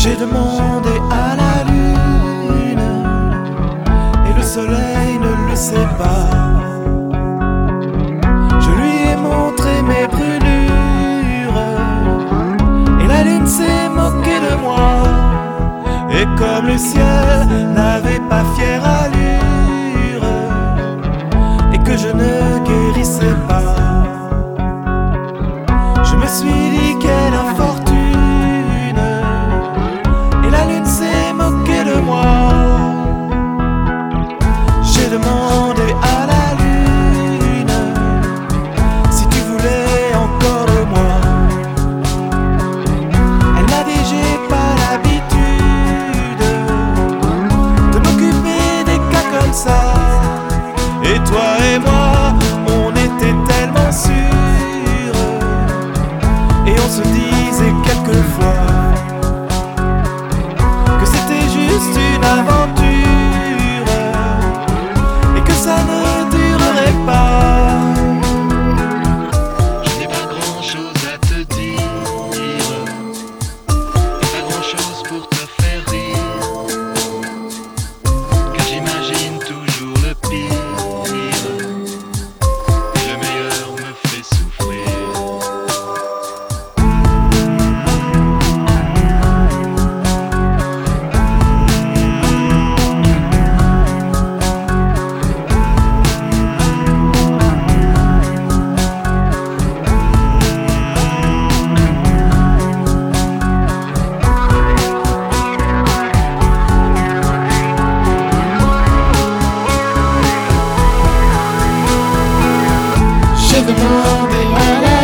J'ai demandé à la lune et le soleil ne le sait pas. Je lui ai montré mes brûlures et la lune s'est moquée de moi. Et comme le ciel n'avait pas fière allure et que je ne guérissais pas, je me suis dit quelle infortune. La lune s'est moquée de moi. J'ai demandé à la lune si tu voulais encore de moi. Elle m'a dit j'ai pas l'habitude de m'occuper des cas comme ça. Et toi et moi, on était tellement sûrs et on se disait quelquefois une aventure et que ça ne durerait pas. Je n'ai pas grand chose à te dire et pas grand chose pour te faire rire, car j'imagine toujours le pire et le meilleur me fait souffrir. J'ai demandé à la